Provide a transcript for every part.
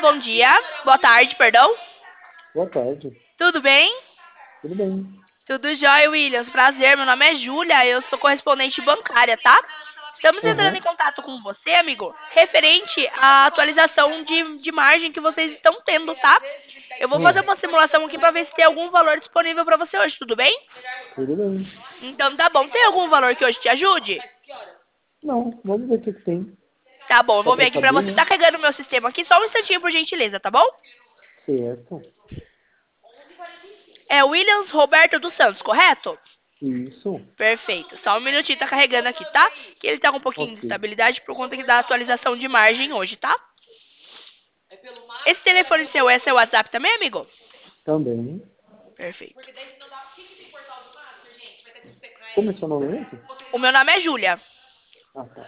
bom dia. Boa tarde, perdão. Boa tarde. Tudo bem? Tudo bem? Tudo jóia, Williams. Prazer, meu nome é Júlia, eu sou correspondente bancária, tá? Estamos entrando Aham. em contato com você, amigo, referente à atualização de margem que vocês estão tendo, tá? Eu vou fazer uma simulação aqui para ver se tem algum valor disponível para você hoje, tudo bem? Tudo bem. Então tá bom. Tem algum valor que hoje te ajude? Não, vamos ver o que tem. Tá bom, eu Só vou ver pra aqui pra saber, você. né? Tá carregando o meu sistema aqui, só um instantinho, por gentileza, tá bom? Certo. É Williams Roberto dos Santos, correto? Isso. Perfeito. Só um minutinho, tá carregando aqui, tá? Que ele tá com um pouquinho de Ok. instabilidade por conta da atualização de margem hoje, tá? Esse telefone seu é seu WhatsApp também, amigo? Também. Perfeito. Como é seu nome mesmo? O meu nome é Júlia. Ah, tá.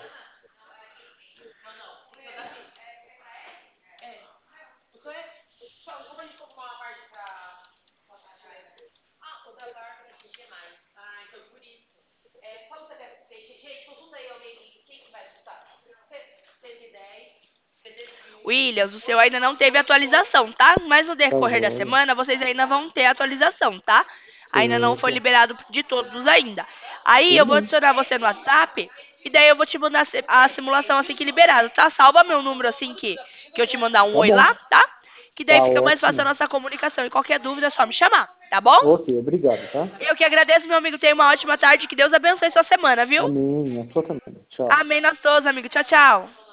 Williams, o seu ainda não teve atualização, tá? Mas no Tá decorrer da joia. semana, vocês ainda vão ter atualização, tá? Ainda não foi Certo. liberado de todos ainda. Aí Tudo eu vou bem. adicionar você no WhatsApp e daí eu vou te mandar a simulação assim que liberado, tá? Salva meu número assim que eu te mandar um Tá oi bom. lá, tá? Que daí Tá fica mais fácil a ótimo. nossa comunicação. E qualquer dúvida é só me chamar, tá bom? Ok, obrigado, tá? Eu que agradeço, meu amigo. Tenha uma ótima tarde. Que Deus abençoe sua semana, viu? Amém. A sua também. Tchau. Amém nós todos, amigo. Tchau, tchau.